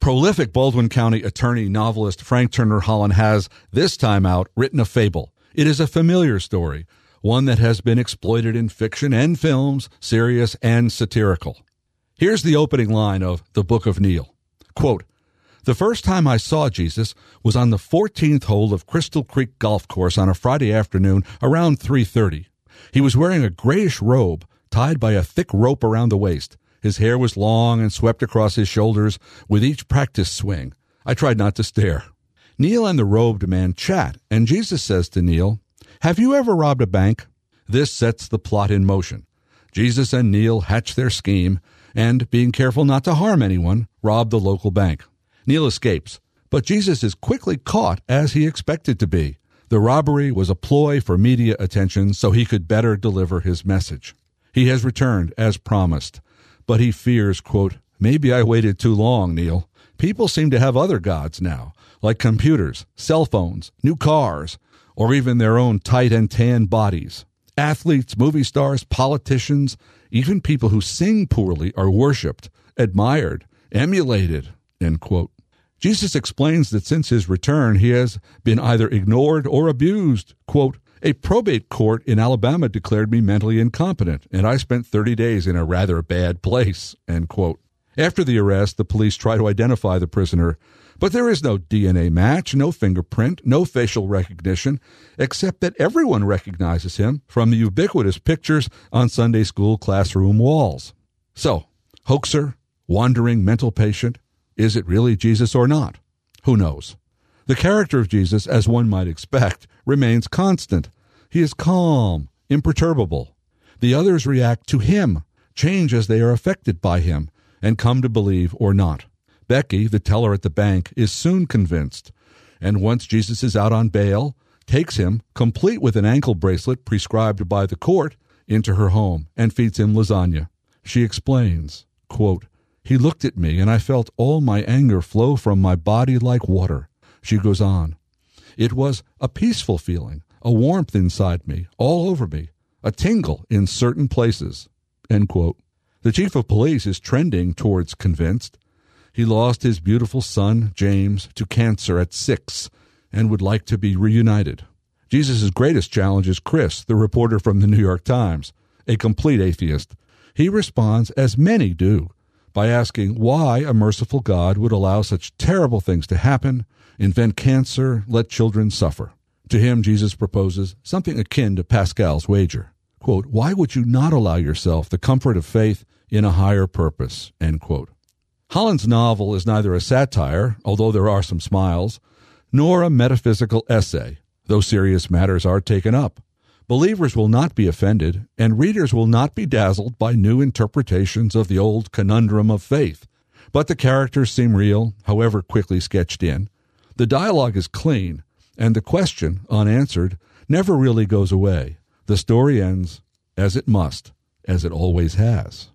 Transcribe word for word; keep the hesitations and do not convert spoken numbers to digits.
Prolific Baldwin County attorney novelist Frank Turner Holland has, this time out, written a fable. It is a familiar story, one that has been exploited in fiction and films, serious and satirical. Here's the opening line of The Book of Neil. Quote, "The first time I saw Jesus was on the fourteenth hole of Crystal Creek Golf Course on a Friday afternoon around three thirty. He was wearing a grayish robe tied by a thick rope around the waist. His hair was long and swept across his shoulders with each practice swing. I tried not to stare. Neil and the robed man chat, and Jesus says to Neil, 'Have you ever robbed a bank?' This sets the plot in motion. Jesus and Neil hatch their scheme, and, being careful not to harm anyone, rob the local bank. Neil escapes, but Jesus is quickly caught as he expected to be. The robbery was a ploy for media attention so he could better deliver his message. He has returned, as promised, but he fears, quote, 'Maybe I waited too long, Neil. People seem to have other gods now, like computers, cell phones, new cars, or even their own tight and tan bodies. Athletes, movie stars, politicians, even people who sing poorly are worshipped, admired, emulated,' end quote. Jesus explains that since his return, he has been either ignored or abused. Quote, 'A probate court in Alabama declared me mentally incompetent, and I spent thirty days in a rather bad place,' end quote. After the arrest, the police try to identify the prisoner, but there is no D N A match, no fingerprint, no facial recognition, except that everyone recognizes him from the ubiquitous pictures on Sunday school classroom walls. So, hoaxer, wandering mental patient, is it really Jesus or not? Who knows? The character of Jesus, as one might expect, remains constant. He is calm, imperturbable. The others react to him, change as they are affected by him, and come to believe or not. Becky, the teller at the bank, is soon convinced, and once Jesus is out on bail, takes him, complete with an ankle bracelet prescribed by the court, into her home and feeds him lasagna. She explains, quote, 'He looked at me, and I felt all my anger flow from my body like water.' She goes on, 'It was a peaceful feeling, a warmth inside me, all over me, a tingle in certain places,' end quote. The chief of police is trending towards convinced. He lost his beautiful son, James, to cancer at six and would like to be reunited. Jesus' greatest challenge is Chris, the reporter from the New York Times, a complete atheist. He responds, as many do, by asking why a merciful God would allow such terrible things to happen, invent cancer, let children suffer. To him, Jesus proposes something akin to Pascal's wager. Quote, 'Why would you not allow yourself the comfort of faith in a higher purpose?' End quote. Holland's novel is neither a satire, although there are some smiles, nor a metaphysical essay, though serious matters are taken up. Believers will not be offended, and readers will not be dazzled by new interpretations of the old conundrum of faith. But the characters seem real, however quickly sketched in. The dialogue is clean, and the question, unanswered, never really goes away. The story ends, as it must, as it always has.